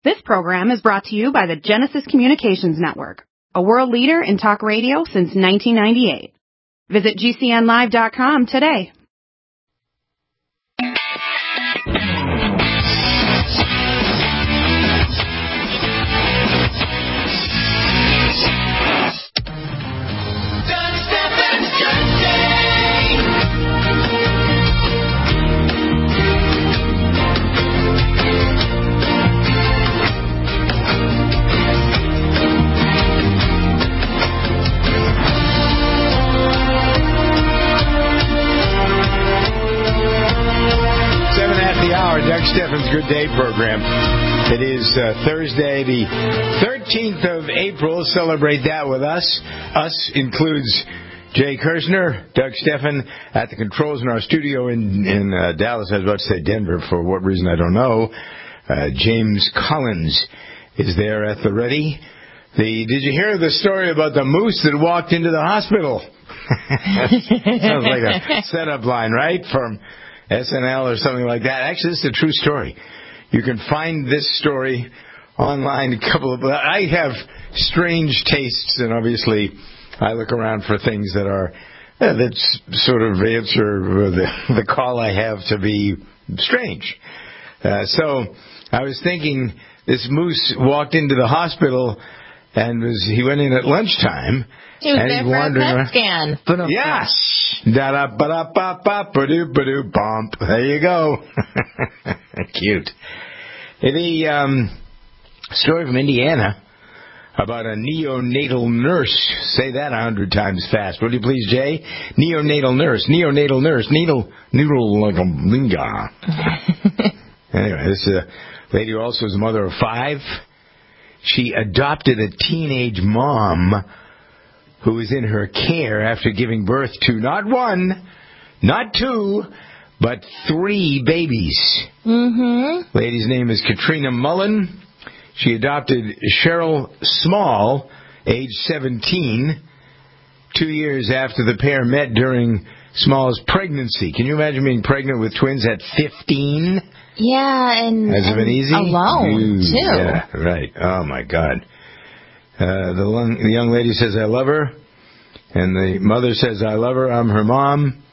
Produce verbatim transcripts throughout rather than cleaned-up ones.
This program is brought to you by the Genesis Communications Network, a world leader in talk radio since nineteen ninety-eight. Visit G C N live dot com today. Doug Stephan's Good Day program. It is uh, Thursday, the thirteenth of April. Celebrate that with us. Us includes Jay Kirshner, Doug Stephan at the controls in our studio in, in uh, Dallas. I was about to say Denver, for what reason I don't know. Uh, James Collins is there at the ready. The Did you hear the story about the moose that walked into the hospital? Sounds like a setup line, right? From S N L or something like that. Actually, this is a true story. You can find this story online. A couple of I have strange tastes, and obviously, I look around for things that are uh, that sort of answer the, the call I have to be strange. Uh, so I was thinking, this moose walked into the hospital, and was he went in at lunchtime. He was and there for a PET scan. Yes. Da-da-ba-da-ba-ba-ba-doo-ba-doo-bump. There you go. Cute. The um, story from Indiana about a neonatal nurse. Say that a hundred times fast. Will you please, Jay? Neonatal nurse. Neonatal nurse. Needle. Needle like a linga. Anyway, this uh, lady also is a mother of five. She adopted a teenage mom who was in her care after giving birth to not one, not two, but three babies. Mm-hmm. Lady's name is Katrina Mullen. She adopted Cheryl Small, age seventeen, two years after the pair met during Small's pregnancy. Can you imagine being pregnant with twins at fifteen? Yeah, and, Has it been easy? Alone, Ooh, too. Yeah, right. Oh, my God. Uh, the, long, the young lady says, I love her. And the mother says, I love her. I'm her mom.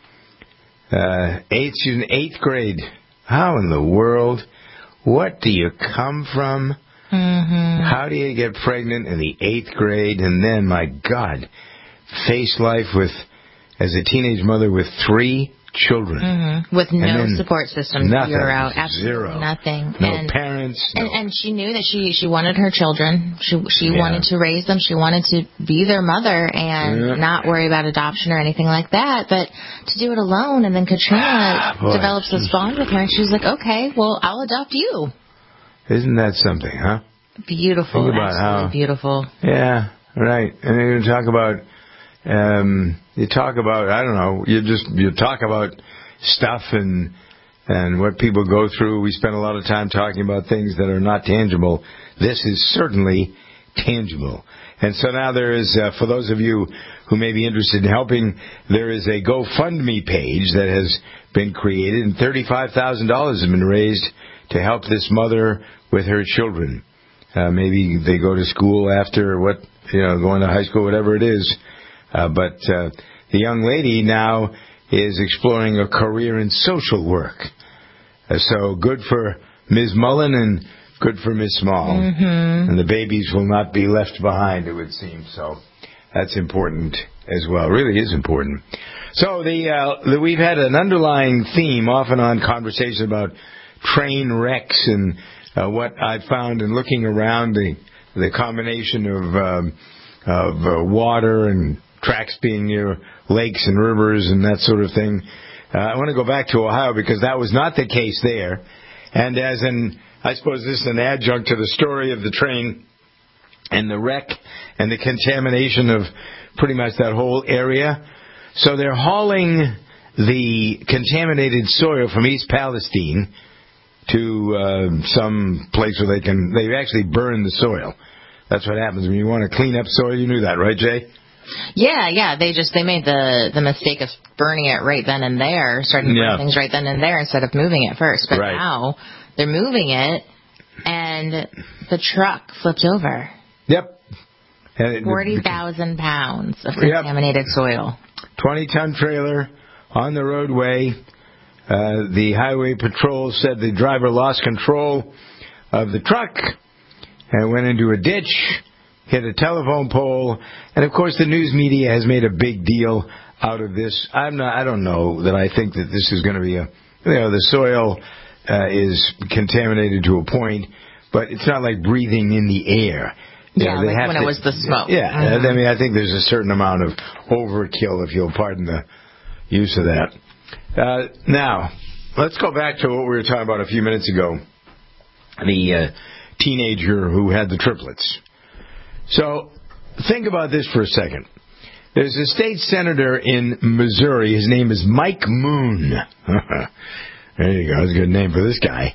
Uh, eighth, she's in eighth grade. How in the world? What do you come from? Mm-hmm. How do you get pregnant in the eighth grade? And then, my God, face life with as a teenage mother with three children. Mm-hmm. With no support system. Nothing. You're out. Absolutely Zero. nothing. No and, parents. No. And, and she knew that she, she wanted her children. She she yeah. wanted to raise them. She wanted to be their mother and yeah. not worry about adoption or anything like that. But to do it alone, and then Katrina develops this bond with her, and she's like, okay, well, I'll adopt you. Isn't that something, huh? Beautiful. Think about absolutely how, beautiful. Yeah, right. And then you talk about, um, you talk about, I don't know, you just, you talk about stuff and and what people go through. We spend a lot of time talking about things that are not tangible. This is certainly tangible. And so now there is, uh, for those of you who may be interested in helping, there is a GoFundMe page that has been created, and thirty-five thousand dollars has been raised to help this mother with her children. Uh, maybe they go to school after what, you know, going to high school, whatever it is. Uh, but uh, the young lady now is exploring a career in social work. Uh, so good for Miz Mullen and good for Miz Small. Mm-hmm. And the babies will not be left behind, it would seem. So that's important as well. It really is important. So the, uh, the we've had an underlying theme off and on conversation about train wrecks and uh, what I found in looking around the the combination of um, of uh, water and tracks being near lakes and rivers and that sort of thing. Uh, I want to go back to Ohio because that was not the case there. And as an, I suppose this is an adjunct to the story of the train and the wreck and the contamination of pretty much that whole area. So they're hauling the contaminated soil from East Palestine to uh, some place where they can, they actually burn the soil. That's what happens when you want to clean up soil. You knew that, right, Jay? Yeah, yeah. They just they made the the mistake of burning it right then and there, starting to burn yeah. things right then and there instead of moving it first. But right. now they're moving it and the truck flipped over. Yep. forty thousand pounds of contaminated yep. soil. twenty-ton trailer on the roadway. Uh, the highway patrol said the driver lost control of the truck and went into a ditch, hit a telephone pole, and of course the news media has made a big deal out of this. I'm not. I don't know that I think that this is going to be a. You know, the soil uh, is contaminated to a point, but it's not like breathing in the air. You yeah, know, they like have when to, it was the smoke. Yeah, mm-hmm. I mean, I think there's a certain amount of overkill, if you'll pardon the use of that. Uh, now, let's go back to what we were talking about a few minutes ago. The uh, teenager who had the triplets. So, think about this for a second. There's a state senator in Missouri. His name is Mike Moon. There you go. That's a good name for this guy.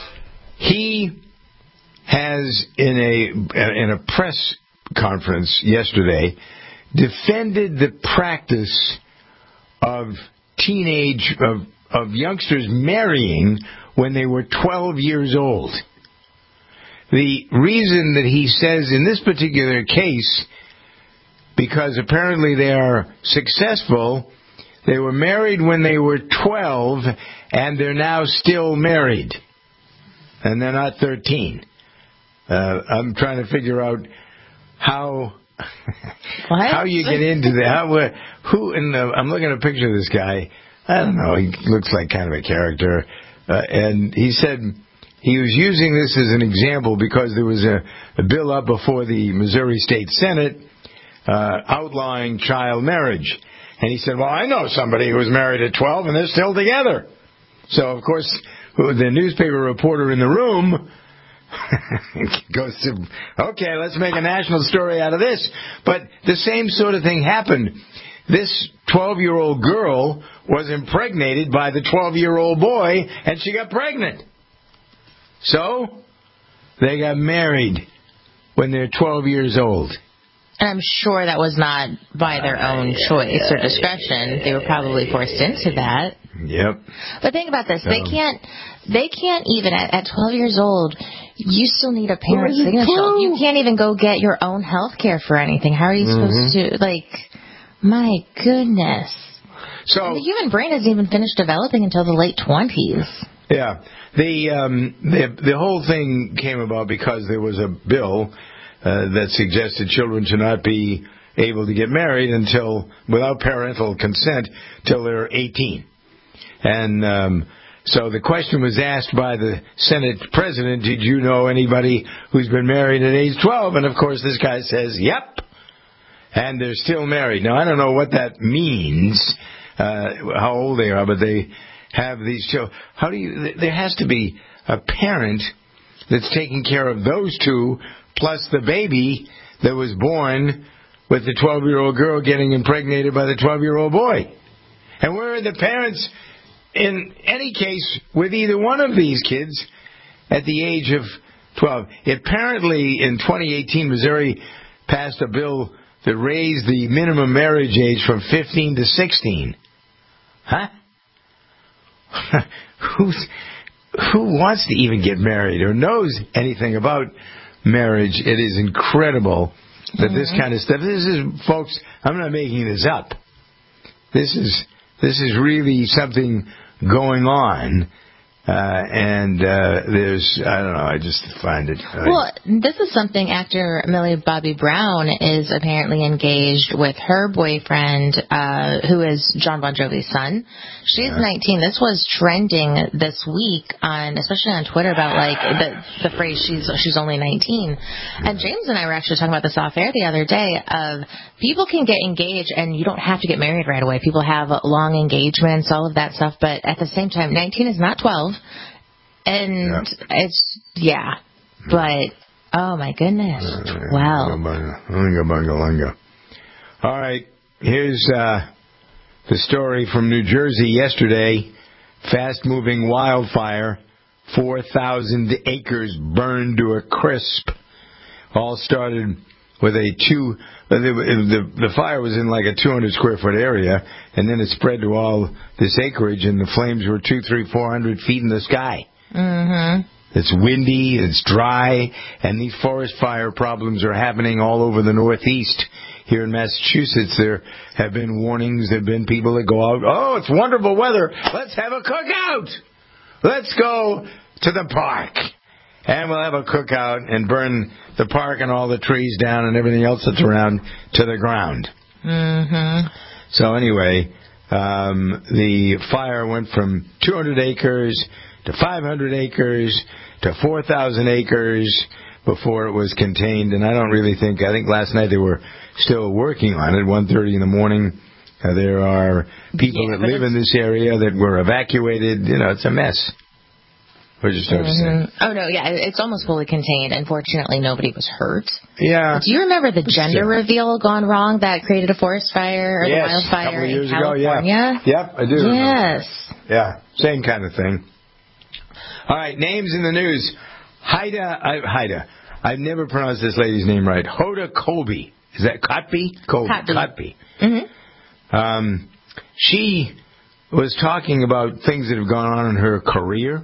He has, in a in a press conference yesterday, defended the practice of teenage of of youngsters marrying when they were twelve years old. The reason that he says in this particular case, because apparently they are successful, they were married when they were twelve, and they're now still married, and they're not thirteen. Uh, I'm trying to figure out how what? how you get into the how uh, who in the. I'm looking at a picture of this guy. I don't know. He looks like kind of a character, uh, and he said he was using this as an example because there was a, a bill up before the Missouri State Senate uh, outlawing child marriage, and he said, "Well, I know somebody who was married at twelve and they're still together." So, of course, the newspaper reporter in the room goes to, okay, let's make a national story out of this. But the same sort of thing happened. This twelve-year-old girl was impregnated by the twelve-year-old boy, and she got pregnant. So, they got married when they're twelve years old. And I'm sure that was not by their own choice or discretion. They were probably forced into that. Yep. But think about this. They can't, they can't even, at, at twelve years old, you still need a parent's signature. You can't even go get your own health care for anything. How are you supposed mm-hmm. to, like, my goodness. So and the human brain hasn't even finished developing until the late twenties. Yeah. The, um, the, the whole thing came about because there was a bill uh, that suggested children should not be able to get married until, without parental consent, till they're eighteen. And um, so the question was asked by the Senate president, did you know anybody who's been married at age twelve? And, of course, this guy says, yep. And they're still married. Now, I don't know what that means, uh, how old they are, but they have these children. How do you, there has to be a parent that's taking care of those two, plus the baby that was born with the twelve-year-old girl getting impregnated by the twelve-year-old boy. And where are the parents in any case with either one of these kids at the age of twelve? Apparently, in twenty eighteen, Missouri passed a bill that raised the minimum marriage age from fifteen to sixteen. Huh? Who's, who wants to even get married or knows anything about marriage? It is incredible that mm-hmm. this kind of stuff. This is, folks, I'm not making this up. This is this is really something going on. Uh, and uh, there's, I don't know, I just find it. Uh, well, this is something actor Millie Bobby Brown is apparently engaged with her boyfriend, uh, who is John Bon Jovi's son. She's yeah. nineteen. This was trending this week, on, especially on Twitter, about like the, the phrase "she's she's only nineteen." And James and I were actually talking about this off air the other day. Of people can get engaged, and you don't have to get married right away. People have long engagements, all of that stuff. But at the same time, nineteen is not twelve. And yep. it's, yeah, but, oh my goodness, twelve. All right, here's uh, the story from New Jersey yesterday. Fast-moving wildfire, four thousand acres burned to a crisp. All started with a two, the, the, the fire was in like a two hundred square foot area, and then it spread to all this acreage, and the flames were two, three, four hundred feet in the sky. Mm-hmm. It's windy, it's dry, and these forest fire problems are happening all over the Northeast. Here in Massachusetts, there have been warnings. There have been people that go out, oh, it's wonderful weather. Let's have a cookout. Let's go to the park. And we'll have a cookout and burn the park and all the trees down and everything else that's around to the ground. Mm-hmm. So anyway, um, the fire went from two hundred acres to five hundred acres to four thousand acres before it was contained. And I don't really think, I think last night they were still working on it. one thirty in the morning, uh, there are people yeah, that live in this area that were evacuated. You know, it's a mess. What did you start mm-hmm. to say? Oh, no, yeah, it's almost fully contained. Unfortunately, nobody was hurt. Yeah. Do you remember the gender reveal gone wrong that created a forest fire or yes, the wildfire a couple of years in California? Ago, yeah. Yep, I do. Yes. Remember. Yeah, same kind of thing. All right, names in the news. Haida, I, Haida. I've never pronounced this lady's name right. Hoda Kotb. Is that Kotb? Kotb. Kotb. Mm-hmm. Um, she was talking about things that have gone on in her career.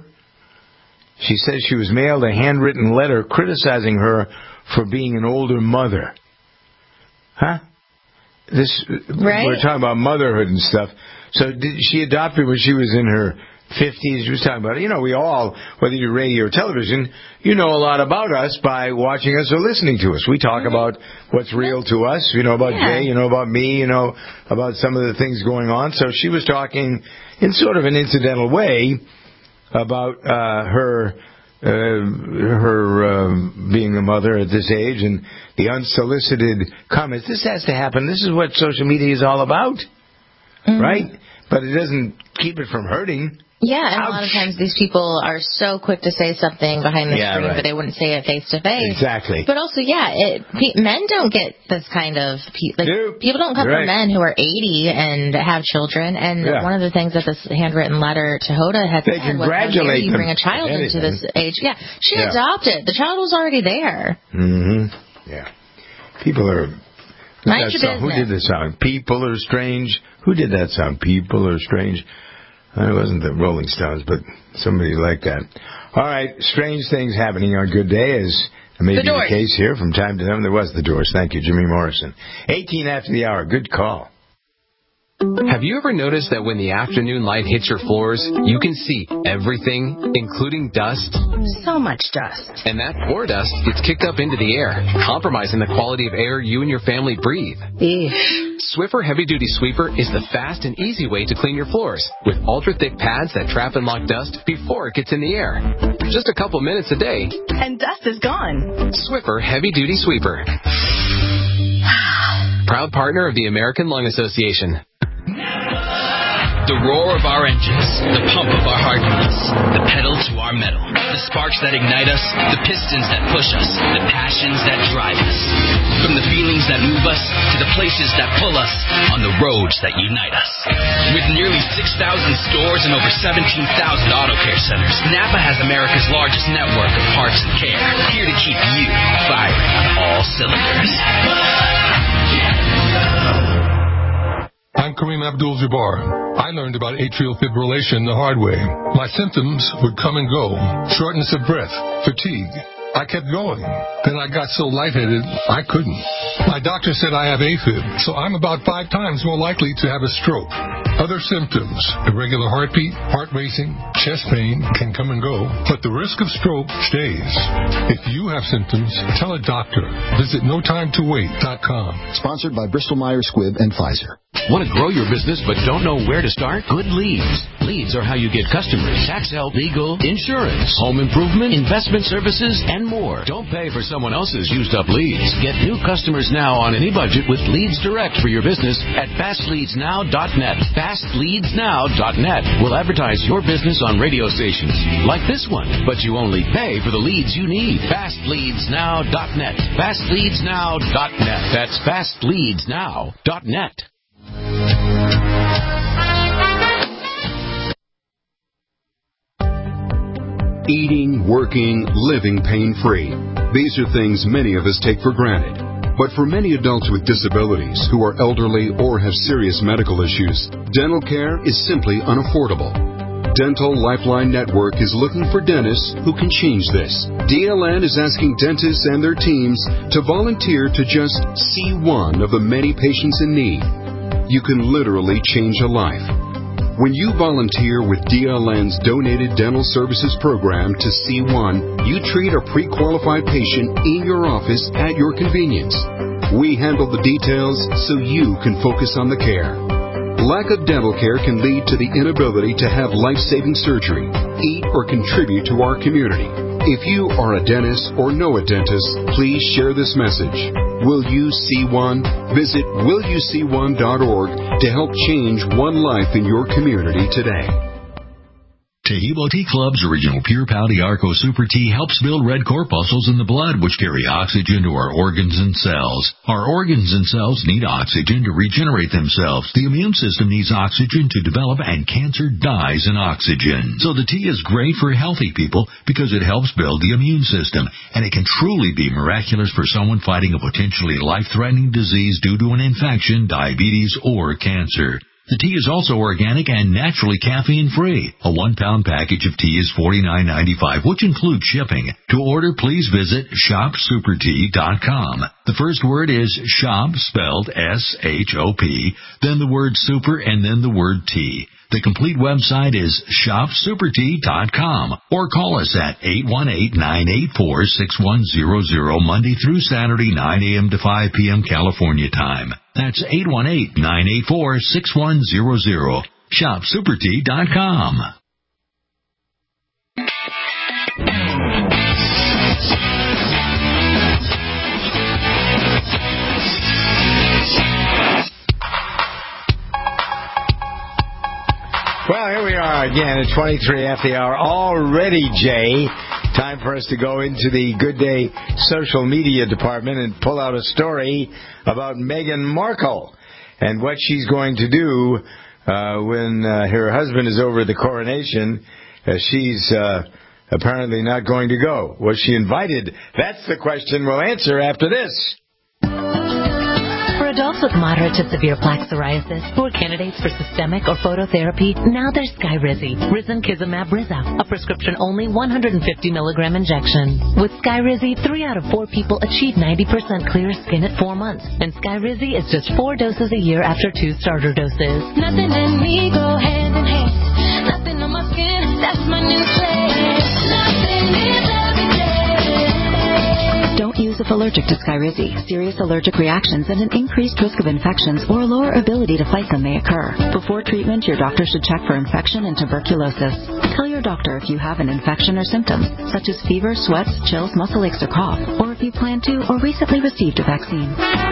She says she was mailed a handwritten letter criticizing her for being an older mother. Huh? This right? We're talking about motherhood and stuff. So did she adopted when she was in her fifties? She was talking about, you know, we all, whether you're radio or television, you know a lot about us by watching us or listening to us. We talk mm-hmm. about what's real to us. You know about yeah. Jay, you know about me, you know about some of the things going on. So she was talking in sort of an incidental way about uh, her uh, her uh, being a mother at this age and the unsolicited comments. This has to happen. This is what social media is all about, mm-hmm. right? But it doesn't keep it from hurting. Yeah, and Ouch. a lot of times these people are so quick to say something behind the yeah, screen, right. but they wouldn't say it face to face. Exactly. But also, yeah, it, pe- men don't get this kind of pe- like Nope. people don't come Right. from men who are eighty and have children. And yeah. one of the things that this handwritten letter to Hoda had they said was, "How dare you bring a child into this age?" Yeah, she yeah. adopted. The child was already there. Mm-hmm. Yeah. People are. Mind your song? Who did the song? People are strange. Who did that song? People are strange. It wasn't the Rolling Stones, but somebody like that. All right, strange things happening on Good Day, as may be the case here from time to time. There was the Doors. Thank you, Jimmy Morrison. eighteen after the hour. Good call. Have you ever noticed that when the afternoon light hits your floors, you can see everything, including dust? So much dust. And that poor dust gets kicked up into the air, compromising the quality of air you and your family breathe. Eesh. Swiffer Heavy Duty Sweeper is the fast and easy way to clean your floors, with ultra-thick pads that trap and lock dust before it gets in the air. Just a couple minutes a day, and dust is gone. Swiffer Heavy Duty Sweeper. Proud partner of the American Lung Association. The roar of our engines, the pump of our heartbeats, the pedal to our metal, the sparks that ignite us, the pistons that push us, the passions that drive us. From the feelings that move us to the places that pull us on the roads that unite us. With nearly six thousand stores and over seventeen thousand auto care centers, Napa has America's largest network of parts and care, here to keep you firing on all cylinders. I'm Kareem Abdul-Jabbar. I learned about atrial fibrillation the hard way. My symptoms would come and go. Shortness of breath, fatigue. I kept going. Then I got so lightheaded, I couldn't. My doctor said I have AFib, so I'm about five times more likely to have a stroke. Other symptoms, irregular heartbeat, heart racing, chest pain can come and go, but the risk of stroke stays. If you have symptoms, tell a doctor. Visit no time to wait dot com. Sponsored by Bristol Myers Squibb and Pfizer. Want to grow your business but don't know where to start? Good leads. Leads are how you get customers, tax help, legal, insurance, home improvement, investment services, and more. Don't pay for someone else's used up leads. Get new customers now on any budget with Leads Direct for your business at fast leads now dot net. fast leads now dot net will advertise your business on radio stations like this one, but you only pay for the leads you need. fast leads now dot net. fast leads now dot net. That's fast leads now dot net. Eating, working, living pain-free. These are things many of us take for granted. But for many adults with disabilities who are elderly or have serious medical issues, dental care is simply unaffordable. Dental Lifeline Network is looking for dentists who can change this. D L N is asking dentists and their teams to volunteer to just see one of the many patients in need. You can literally change a life. When you volunteer with D L N's Donated Dental Services Program to C one, you treat a pre-qualified patient in your office at your convenience. We handle the details so you can focus on the care. Lack of dental care can lead to the inability to have life-saving surgery, eat, or contribute to our community. If you are a dentist or know a dentist, please share this message. Will you see one? Visit will you see one dot org to help change one life in your community today. Tehebo Tea Club's original Pure Pau Arco Super Tea helps build red corpuscles in the blood, which carry oxygen to our organs and cells. Our organs and cells need oxygen to regenerate themselves. The immune system needs oxygen to develop, and cancer dies in oxygen. So the tea is great for healthy people because it helps build the immune system, and it can truly be miraculous for someone fighting a potentially life-threatening disease due to an infection, diabetes, or cancer. The tea is also organic and naturally caffeine-free. A one-pound package of tea is forty-nine ninety-five, which includes shipping. To order, please visit shop super tea dot com. The first word is shop, spelled S H O P, then the word super, and then the word tea. The complete website is shop super tea dot com, or call us at eight one eight, nine eight four, six one zero zero Monday through Saturday, nine a.m. to five p.m. California time. That's eight one eight, nine eight four, six one zero zero. shop super tea dot com. Well, here we are again at twenty-three after the hour already, Jay. Time for us to go into the Good Day social media department and pull out a story about Meghan Markle and what she's going to do uh, when uh, her husband is over the coronation. Uh, she's uh, apparently not going to go. Was she invited? That's the question we'll answer after this. For adults with moderate to severe plaque psoriasis who are candidates for systemic or phototherapy, now there's Skyrizi, Risankizumab Rizza, a prescription-only one hundred fifty milligram injection. With Skyrizi, three out of four people achieve ninety percent clear skin at four months, and Skyrizi is just four doses a year after two starter doses. Nothing and me go hand in hand. Nothing on my skin, that's my new plan. Nothing is every day. Don't use if allergic to Skyrizi. Serious allergic reactions and an increased risk of infections or a lower ability to fight them may occur. Before treatment, your doctor should check for infection and tuberculosis. Tell your doctor if you have an infection or symptoms, such as fever, sweats, chills, muscle aches, or cough, or if you plan to or recently received a vaccine.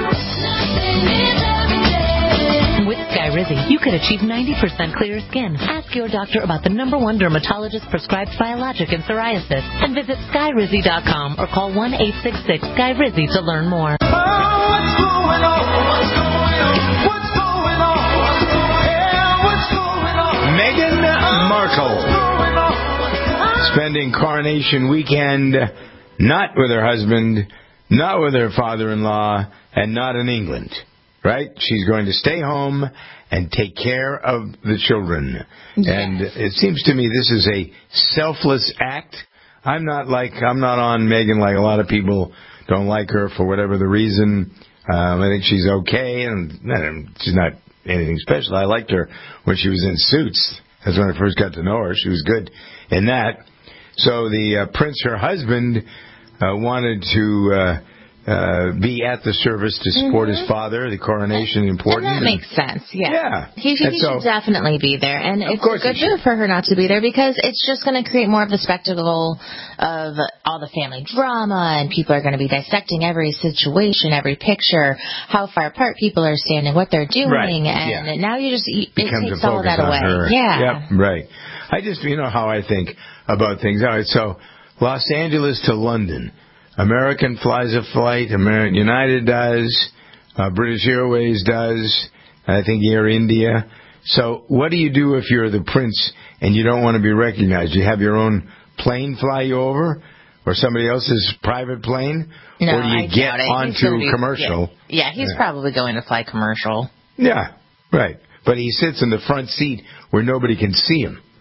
With Skyrizi, you could achieve ninety percent clearer skin. Ask your doctor about the number one dermatologist-prescribed biologic in psoriasis and visit skyrizi dot com or call one eight six six Skyrizi to learn more. Oh, what's going on? What's going on? What's going on? Yeah, what's going on? Meghan Markle spending coronation weekend not with her husband, not with her father-in-law, and not in England. Right? She's going to stay home and take care of the children. Yes. And it seems to me this is a selfless act. I'm not like, I'm not on Meghan like a lot of people don't like her for whatever the reason. Um, I think she's okay, and, and she's not anything special. I liked her when she was in Suits. That's when I first got to know her. She was good in that. So the uh, prince, her husband, uh, wanted to... Uh, Uh, be at the service to support mm-hmm. his father, the coronation, important. And that makes sense, yeah. Yeah. He, he so, should definitely be there. And it's a good move should. for her not to be there because it's just going to create more of the spectacle of all the family drama, and people are going to be dissecting every situation, every picture, how far apart people are standing, what they're doing, right. and yeah. now you just, it Becomes takes all of that away. Her. Yeah. Yep, right. I just, you know how I think about things. All right, so Los Angeles to London. American flies a flight. American United does. Uh, British Airways does. I think Air India. So what do you do if you're the prince and you don't want to be recognized? Do you have your own plane fly you over? Or somebody else's private plane? No, or do you I get onto be, commercial? Yeah, yeah he's yeah. probably going to fly commercial. Yeah, right. But he sits in the front seat where nobody can see him.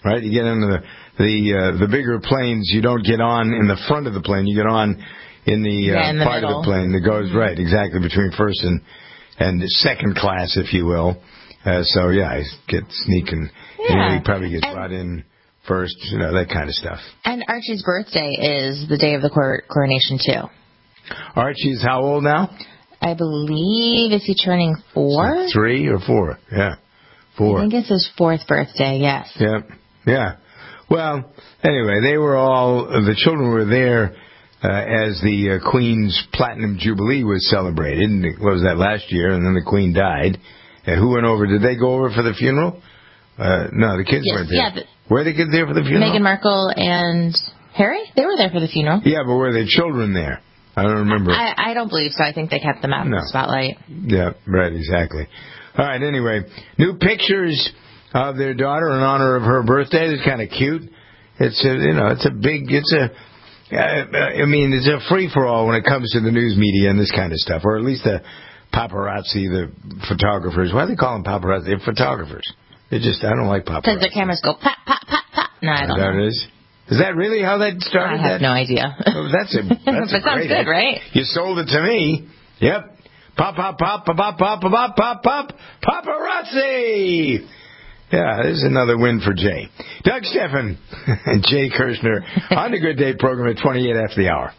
right? You get into the the, uh, the bigger planes. You don't get on in the front of the plane. You get on in the, uh, yeah, in the part middle. of the plane that goes mm-hmm. right exactly between first and and second class, if you will. Uh, so yeah, I get sneaking. Yeah. You know, he probably gets and, brought in first. You know, that kind of stuff. And Archie's birthday is the day of the cor- coronation too. Archie's how old now? I believe, is he turning four? Three or four? Yeah, four. I think it's his fourth birthday. Yes. Yeah, yeah. Well, anyway, they were all the children were there uh, as the uh, Queen's Platinum Jubilee was celebrated. And what was that last year? And then the Queen died. And who went over? Did they go over for the funeral? Uh, no, the kids yes, weren't there. Yeah, but were the kids there for the funeral? Meghan Markle and Harry, they were there for the funeral. Yeah, but were the children there? I don't remember. I, I don't believe so. I think they kept them out no. of the spotlight. Yeah, right, exactly. All right, anyway, new pictures of their daughter in honor of her birthday. It's kind of cute. It's a, you know, it's a big, it's a, uh, I mean, it's a free-for-all when it comes to the news media and this kind of stuff, or at least the paparazzi, the photographers. Why do they call them paparazzi? They're photographers. They just, I don't like paparazzi. Because their cameras go pop, pop, pop, pop. No, I don't know. That is? Is that really how that started? I have that? no idea. Oh, that's a that's a That sounds great good, right? You sold it to me. Yep. Pop, pop, pop, pop, pop, pop, pop, pop, pop, paparazzi. Yeah, this is another win for Jay. Doug Steffen and Jay Kirshner on the Good Day program at twenty-eight after the hour.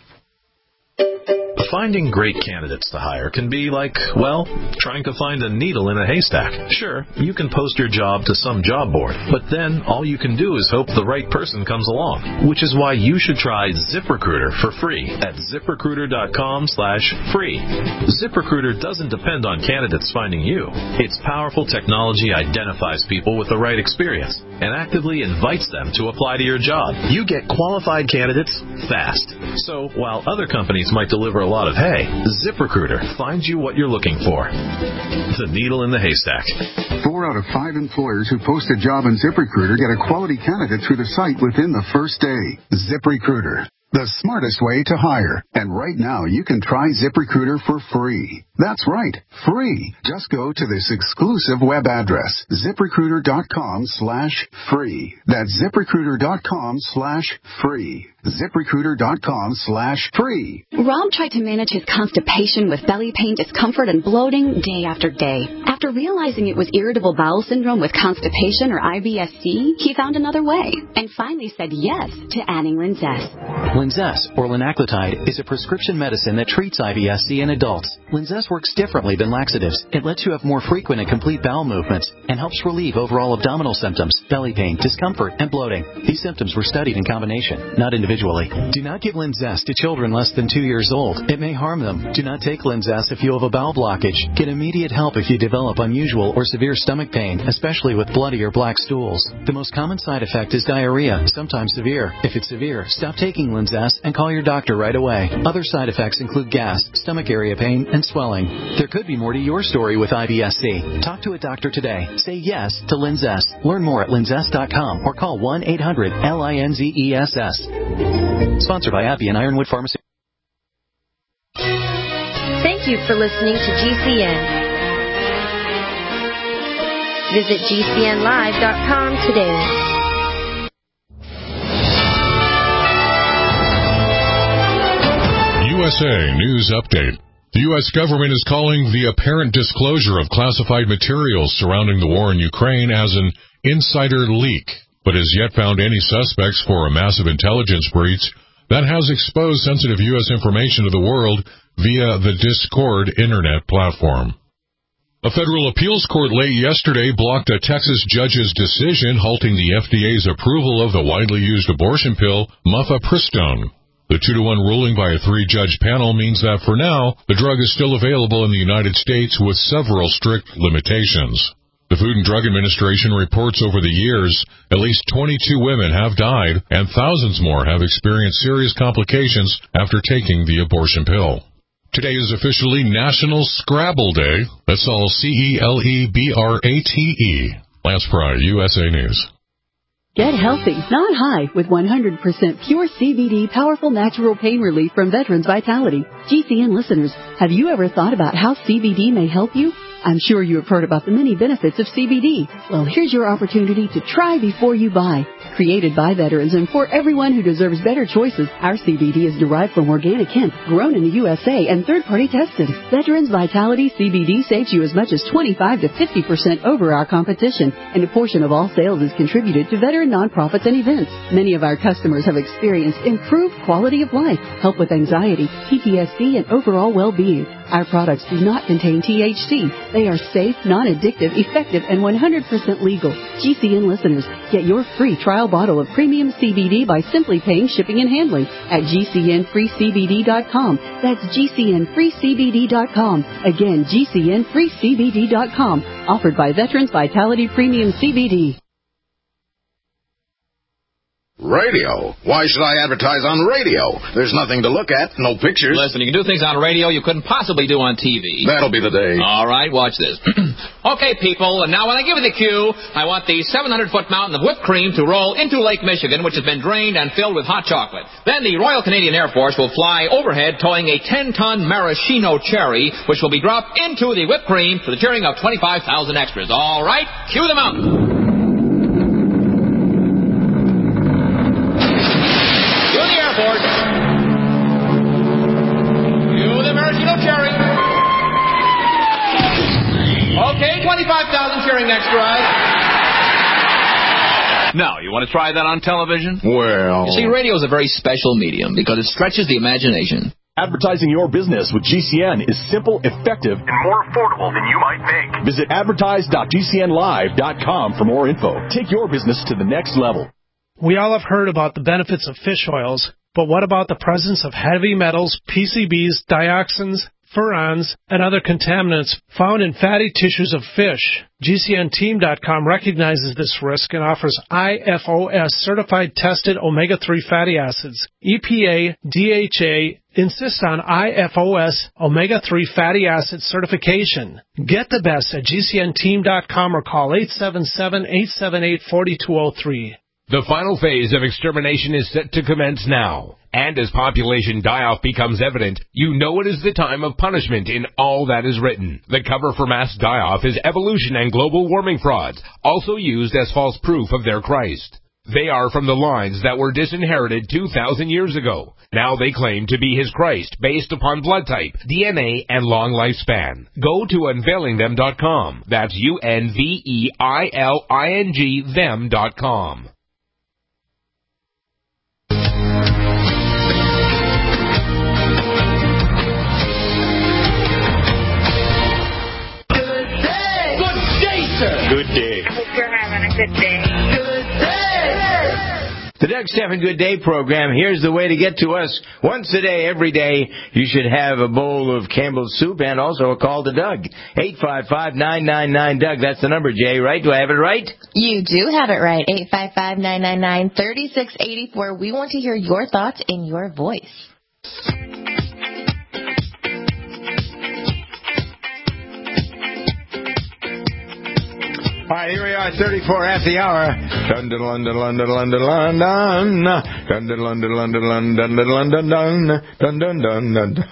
Finding great candidates to hire can be like, well, trying to find a needle in a haystack. Sure, you can post your job to some job board, but then all you can do is hope the right person comes along, which is why you should try ZipRecruiter for free at ZipRecruiter.com slash free. ZipRecruiter doesn't depend on candidates finding you. Its powerful technology identifies people with the right experience and actively invites them to apply to your job. You get qualified candidates fast. So while other companies might deliver a lot of hay, ZipRecruiter finds you what you're looking for. The needle in the haystack. Four out of five employers who post a job on ZipRecruiter get a quality candidate through the site within the first day. ZipRecruiter, the smartest way to hire. And right now, you can try ZipRecruiter for free. That's right, free. Just go to this exclusive web address, ZipRecruiter.com slash free. That's ZipRecruiter.com slash free. ZipRecruiter.com slash free. Rob tried to manage his constipation with belly pain, discomfort, and bloating day after day. After realizing it was irritable bowel syndrome with constipation or I B S C, he found another way and finally said yes to adding Linzess. Linzess, or linaclotide, is a prescription medicine that treats I B S C in adults. Linzess works differently than laxatives. It lets you have more frequent and complete bowel movements and helps relieve overall abdominal symptoms, belly pain, discomfort, and bloating. These symptoms were studied in combination, not individually. Do not give Linzess to children less than two years old. It may harm them. Do not take Linzess if you have a bowel blockage. Get immediate help if you develop unusual or severe stomach pain, especially with bloody or black stools. The most common side effect is diarrhea, sometimes severe. If it's severe, stop taking Linzess and call your doctor right away. Other side effects include gas, stomach area pain, and swelling. There could be more to your story with I B S C. Talk to a doctor today. Say yes to Linzess. Learn more at linzess dot com or call one eight hundred L I N Z E S S. Sponsored by Abbey and Ironwood Pharmacy. Thank you for listening to G C N. Visit G C N live dot com today. U S A News Update. The U S government is calling the apparent disclosure of classified materials surrounding the war in Ukraine as an insider leak, but has yet found any suspects for a massive intelligence breach that has exposed sensitive U S information to the world via the Discord internet platform. A federal appeals court late yesterday blocked a Texas judge's decision halting the F D A's approval of the widely used abortion pill, mifepristone. The two to one ruling by a three-judge panel means that for now, the drug is still available in the United States with several strict limitations. The Food and Drug Administration reports over the years, at least twenty-two women have died and thousands more have experienced serious complications after taking the abortion pill. Today is officially National Scrabble Day. That's all C E L E B R A T E. Lance Pry, U S A News. Get healthy, not high, with one hundred percent pure C B D powerful natural pain relief from Veterans Vitality. G C N listeners, have you ever thought about how C B D may help you? I'm sure you have heard about the many benefits of C B D. Well, here's your opportunity to try before you buy. created by veterans and for everyone who deserves better choices, our C B D is derived from organic hemp, grown in the U S A and third-party tested. Veterans Vitality C B D saves you as much as twenty-five to fifty percent over our competition, and a portion of all sales is contributed to veteran nonprofits and events. Many of our customers have experienced improved quality of life, help with anxiety, P T S D, and overall well-being. Our products do not contain T H C. They are safe, non-addictive, effective, and one hundred percent legal. G C N listeners, get your free trial bottle of premium C B D by simply paying shipping and handling at G C N free C B D dot com. That's G C N free C B D dot com. Again, G C N free C B D dot com. Offered by Veterans Vitality Premium C B D. Radio? Why should I advertise on radio? There's nothing to look at, no pictures. Listen, you can do things on radio you couldn't possibly do on T V. That'll be the day. All right, watch this. Okay, people, and now when I give you the cue, I want the seven hundred foot mountain of whipped cream to roll into Lake Michigan, which has been drained and filled with hot chocolate. Then the Royal Canadian Air Force will fly overhead towing a ten ton maraschino cherry, which will be dropped into the whipped cream to the cheering of twenty-five thousand extras. All right, cue the mountain. Force. You the maraschino cherry. Okay, twenty-five thousand cheering extras. Now, you want to try that on television? Well... You see, radio is a very special medium because it stretches the imagination. Advertising your business with G C N is simple, effective, and more affordable than you might think. Visit advertise dot G C N live dot com for more info. Take your business to the next level. We all have heard about the benefits of fish oils, but what about the presence of heavy metals, P C Bs, dioxins, furans, and other contaminants found in fatty tissues of fish? G C N team dot com recognizes this risk and offers I F O S certified tested omega three fatty acids. E P A, D H A insist on I F O S omega three fatty acid certification. Get the best at G C N team dot com or call eight seven seven, eight seven eight, four two zero three. The final phase of extermination is set to commence now. And as population die-off becomes evident, you know it is the time of punishment in all that is written. The cover for mass die-off is evolution and global warming frauds, also used as false proof of their Christ. They are from the lines that were disinherited two thousand years ago. Now they claim to be his Christ based upon blood type, D N A, and long lifespan. Go to unveiling them dot com. That's U N V E I L I N G them dot com. Good day. Hope you're having a good day. Good day. The Doug Stephan Good Day program. Here's the way to get to us. Once a day, every day, you should have a bowl of Campbell's soup and also a call to Doug. eight five five, nine nine nine, Doug. That's the number, Jay, right? Do I have it right? You do have it right. eight five five, nine nine nine, three six eight four. We want to hear your thoughts in your voice. All right, here we are, thirty-four at the hour. Dun dun London, London, London, London. Dun dun London, London, London, London, dun dun dun dun dun.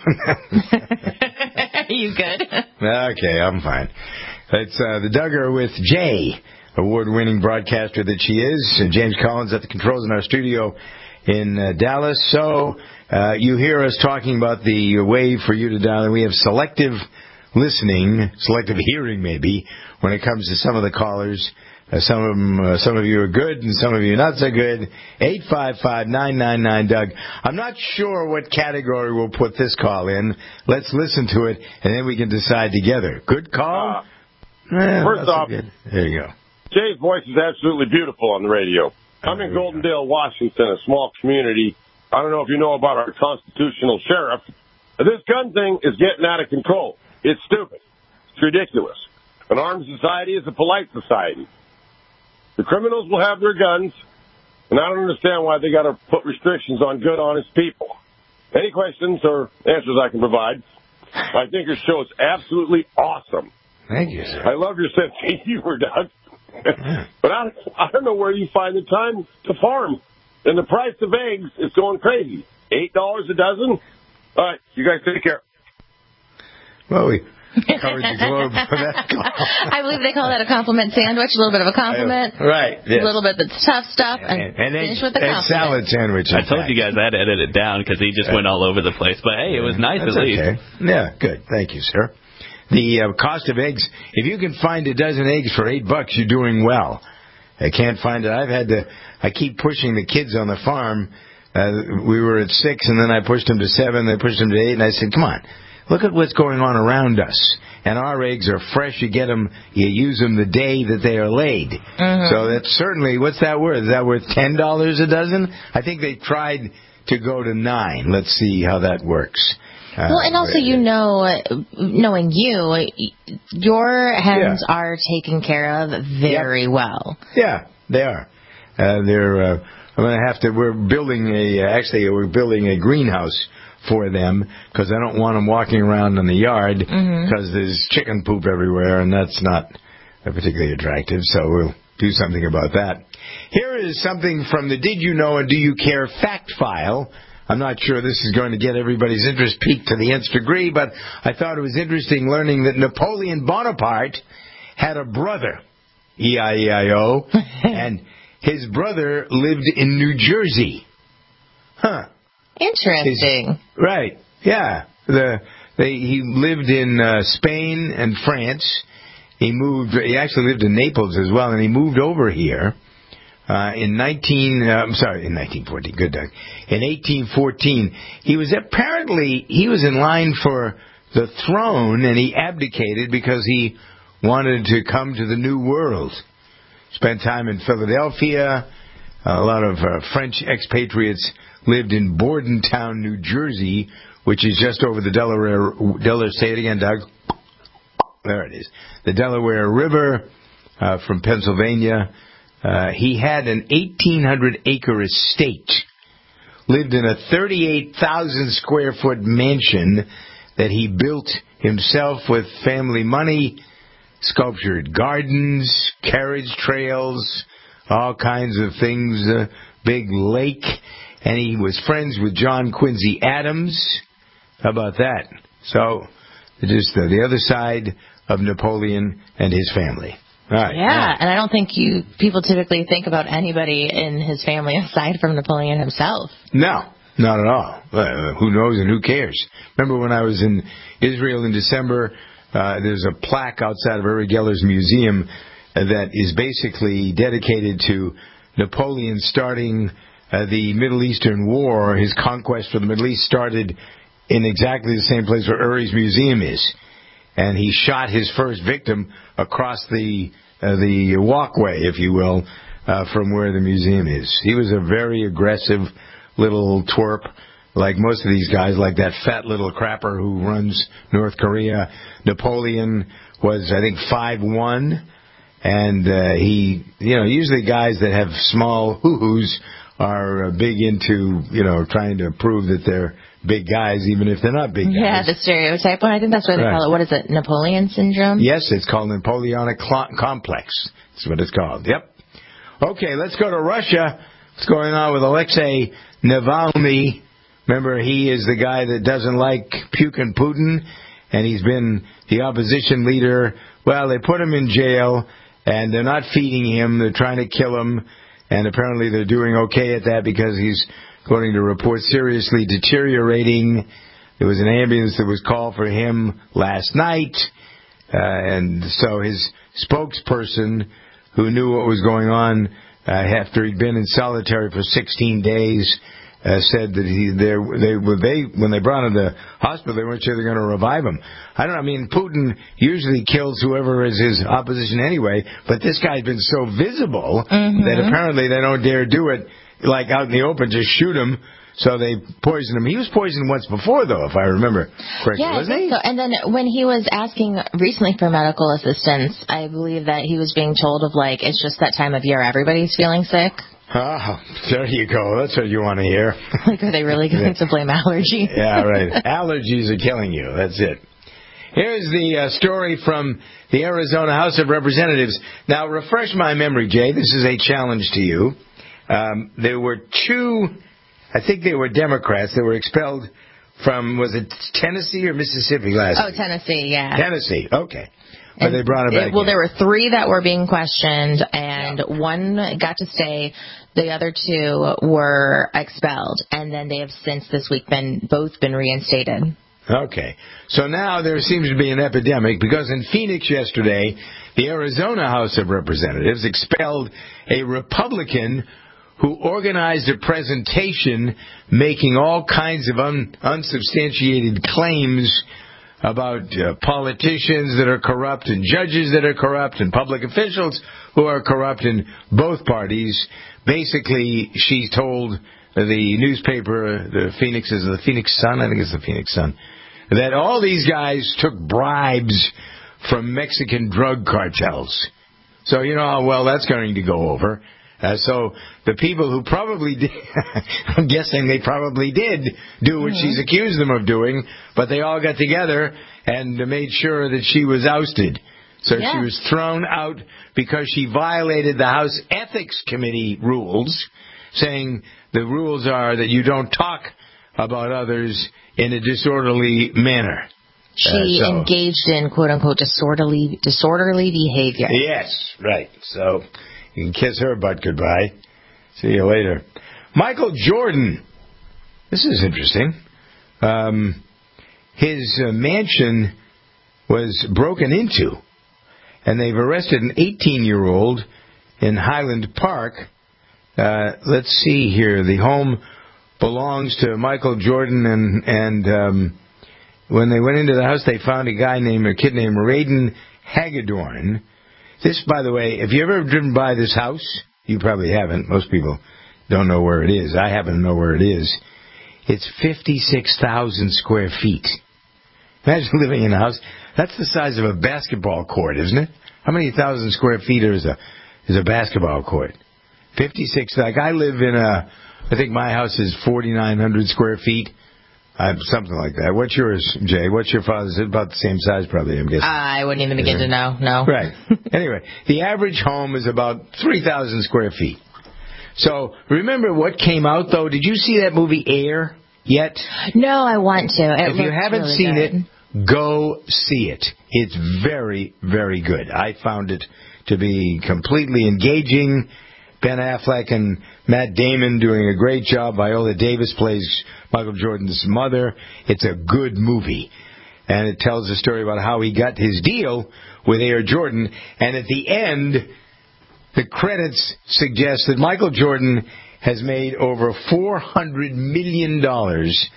You good? Okay, I'm fine. It's uh, the Duggar with Jay, award-winning broadcaster that she is. Uh, James Collins at the controls in our studio in uh, Dallas. So uh, you hear us talking about the way for you to dial in. We have selective listening, selective hearing maybe, when it comes to some of the callers. Uh, some of them, uh, some of you are good, and some of you not so good. eight five five, nine nine nine, Doug. I'm not sure what category we'll put this call in. Let's listen to it, and then we can decide together. Good call? Uh, eh, first off, so there you go. Jay's voice is absolutely beautiful on the radio. I'm in Goldendale, Washington, a small community. I don't know if you know about our constitutional sheriff. This gun thing is getting out of control. It's stupid. It's ridiculous. An armed society is a polite society. The criminals will have their guns, and I don't understand why they got to put restrictions on good, honest people. Any questions or answers I can provide? I think your show is absolutely awesome. Thank you, sir. I love your sense of humor, Doug. But I, I don't know where you find the time to farm. And the price of eggs is going crazy. eight dollars a dozen? All right, you guys take care. Well, we, covered the globe for that call. I believe they call that a compliment sandwich. A little bit of a compliment. Right. Yes. A little bit of the tough stuff, and, And, and finish egg, with the egg compliment. salad sandwich. I told you guys I had to edit it down because he just went all over the place. But hey, it was nice That's at least. okay. Yeah, good. Thank you, sir. The uh, cost of eggs, if you can find a dozen eggs for eight bucks, you're doing well. I can't find it. I've had to, I keep pushing the kids on the farm. Uh, we were at six, and then I pushed them to seven, then pushed them to eight, and I said, come on, look at what's going on around us. And our eggs are fresh. You get them, you use them the day that they are laid. Mm-hmm. So that's certainly, what's that worth? Is that worth ten dollars a dozen? I think they tried to go to nine. Let's see how that works. Uh, Well, and also, you know, knowing you, your hens Yeah. are taken care of very well. Yeah, they are. Uh, they're. Uh, I'm going to have to. We're building a. Uh, actually, we're building a greenhouse for them because I don't want them walking around in the yard because Mhm. there's chicken poop everywhere, and that's not uh, particularly attractive. So we'll do something about that. Here is something from the Did You Know and Do You Care fact file. I'm not sure this is going to get everybody's interest peaked to the nth degree, but I thought it was interesting learning that Napoleon Bonaparte had a brother, E I E I O, and his brother lived in New Jersey. Huh. Interesting. His, right. Yeah. The they, he lived in uh, Spain and France. He moved. He actually lived in Naples as well, and he moved over here. Uh, in nineteen, uh, I'm sorry, in nineteen fourteen, good Doug. In eighteen fourteen, he was apparently, he was in line for the throne and he abdicated because he wanted to come to the New World. Spent time in Philadelphia. A lot of uh, French expatriates lived in Bordentown, New Jersey, which is just over the Delaware, Delaware, say it again, Doug. There it is. The Delaware River, uh, from Pennsylvania. Uh, he had an eighteen hundred acre estate, lived in a thirty-eight thousand square foot mansion that he built himself with family money, sculptured gardens, carriage trails, all kinds of things, uh, big lake, and he was friends with John Quincy Adams. How about that? So, just uh, the other side of Napoleon and his family. All right. Yeah, and I don't think you people typically think about anybody in his family aside from Napoleon himself. No, not at all. Uh, who knows and who cares? Remember when I was in Israel in December, uh, there's a plaque outside of Uri Geller's museum uh, that is basically dedicated to Napoleon starting uh, the Middle Eastern War. His conquest for the Middle East started in exactly the same place where Uri's museum is. And he shot his first victim across the uh, the walkway, if you will, uh, from where the museum is. He was a very aggressive little twerp, like most of these guys, like that fat little crapper who runs North Korea. Napoleon was, I think, five one, and uh, he, you know, usually guys that have small hoo-hoos are uh, big into, you know, trying to prove that they're big guys, even if they're not big guys. Yeah, the stereotype one. I think that's what they Right. call it. What is it? Napoleon syndrome? Yes, it's called Napoleonic cl- complex. That's what it's called. Yep. Okay, let's go to Russia. What's going on with Alexei Navalny? Remember, he is the guy that doesn't like puking Putin, and he's been the opposition leader. Well, they put him in jail, and they're not feeding him. They're trying to kill him, and apparently they're doing okay at that because he's, according to reports, seriously deteriorating. There was an ambulance that was called for him last night, uh, and so his spokesperson, who knew what was going on uh, after he'd been in solitary for sixteen days, uh, said that he they they were they when they brought him to the hospital, they weren't sure they're going to revive him. I don't know. I mean, Putin usually kills whoever is his opposition anyway, but this guy's been so visible Mm-hmm. that apparently they don't dare do it. Like out in the open, just shoot him. So they poisoned him. He was poisoned once before, though, if I remember correctly, Yeah, I wasn't think he? so. And then when he was asking recently for medical assistance, I believe that he was being told of, like, it's just that time of year. Everybody's feeling sick. Oh, there you go. That's what you want to hear. Like, are they really going to blame allergy? Yeah, right. Allergies are killing you. That's it. Here's the uh, story from the Arizona House of Representatives. Now, refresh my memory, Jay. This is a challenge to you. Um, there were two, I think they were Democrats that were expelled from, was it Tennessee or Mississippi last Oh, week? Tennessee, yeah. Tennessee, okay. But And they brought her back. it- well, in. there were three that were being questioned, and one got to stay. The other two were expelled, and then they have since this week been both been reinstated. Okay. So now there seems to be an epidemic because in Phoenix yesterday, the Arizona House of Representatives expelled a Republican who organized a presentation making all kinds of un- unsubstantiated claims about uh, politicians that are corrupt and judges that are corrupt and public officials who are corrupt in both parties. Basically, she told the newspaper, the Phoenix is the Phoenix Sun, I think it's the Phoenix Sun, that all these guys took bribes from Mexican drug cartels. So you know how well that's going to go over. Uh, so the people who probably did, I'm guessing they probably did do what mm-hmm. she's accused them of doing, but they all got together and made sure that she was ousted. So yeah. she was thrown out because she violated the House Ethics Committee rules, saying the rules are that you don't talk about others in a disorderly manner. She uh, so. engaged in quote-unquote disorderly disorderly behavior. Yes, right. So you can kiss her butt goodbye. See you later. Michael Jordan. This is interesting. Um, his uh, mansion was broken into, and they've arrested an eighteen-year-old in Highland Park. Uh, let's see here. The home belongs to Michael Jordan, and and um, when they went into the house, they found a guy named, a kid named Raiden Hagedorn. This, by the way, if you ever driven by this house, you probably haven't. Most people don't know where it is. I happen to know where it is. It's fifty-six thousand square feet. Imagine living in a house. That's the size of a basketball court, isn't it? How many thousand square feet is a is a basketball court? fifty-six. Like I live in a, I think my house is forty-nine hundred square feet. Uh, something like that. What's yours, Jay? What's your father's? About the same size, probably, I'm guessing. I wouldn't even begin to know. No. Right. Anyway, the average home is about three thousand square feet. So, remember what came out, though? Did you see that movie Air yet? No, I want to. It if you haven't really seen good. it, go see it. It's very, very good. I found it to be completely engaging. Ben Affleck and Matt Damon doing a great job. Viola Davis plays Michael Jordan's mother. It's a good movie. And it tells a story about how he got his deal with Air Jordan. And at the end, the credits suggest that Michael Jordan has made over four hundred million dollars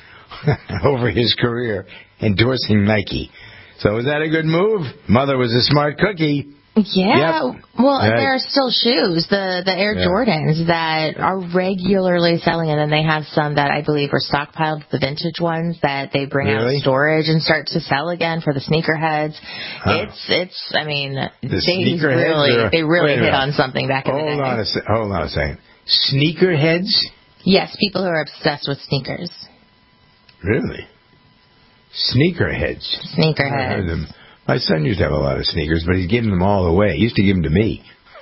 over his career endorsing Nike. So was that a good move? Mother was a smart cookie. Yeah, yep. well, right. there are still shoes, the the Air yeah. Jordans, that are regularly selling, and then they have some that I believe are stockpiled, the vintage ones that they bring really? out of storage and start to sell again for the sneakerheads. Huh. It's, it's, I mean, the they really, are, they really hit on on something back in hold the day. On a se- hold on a second. Sneakerheads? Yes, people who are obsessed with sneakers. Really? Sneakerheads? Sneakerheads. My son used to have a lot of sneakers, but he's giving them all away. He used to give them to me.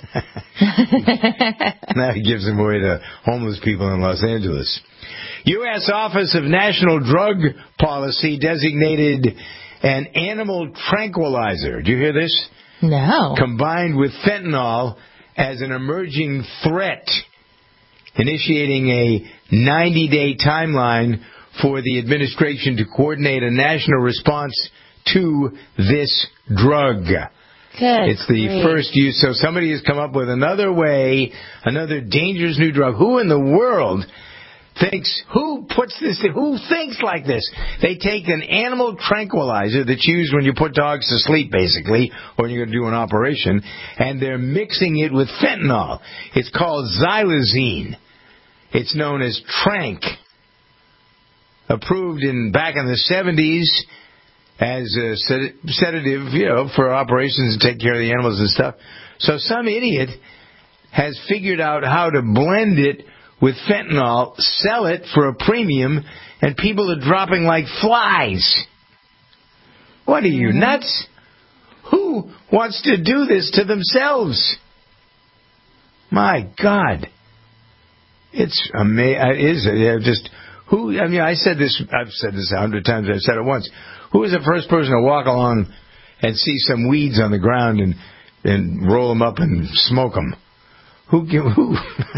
Now he gives them away to homeless people in Los Angeles. U S Office of National Drug Policy designated an animal tranquilizer. Do you hear this? No. Combined with fentanyl as an emerging threat, initiating a ninety-day timeline for the administration to coordinate a national response to this drug. Good it's the grief. first use. So somebody has come up with another way, another dangerous new drug. Who in the world thinks, who puts this, who thinks like this? They take an animal tranquilizer that's used when you put dogs to sleep, basically, or when you're going to do an operation, and they're mixing it with fentanyl. It's called xylazine. It's known as Trank. Approved in back in the seventies as a sedative, you know, for operations to take care of the animals and stuff. So some idiot has figured out how to blend it with fentanyl, sell it for a premium, and people are dropping like flies. What are you, nuts? Who wants to do this to themselves? My God. It's amazing. It is just... Who? I mean, I said this. I've said this a hundred times. I've said it once. Who is the first person to walk along and see some weeds on the ground and and roll them up and smoke them? Who? Who?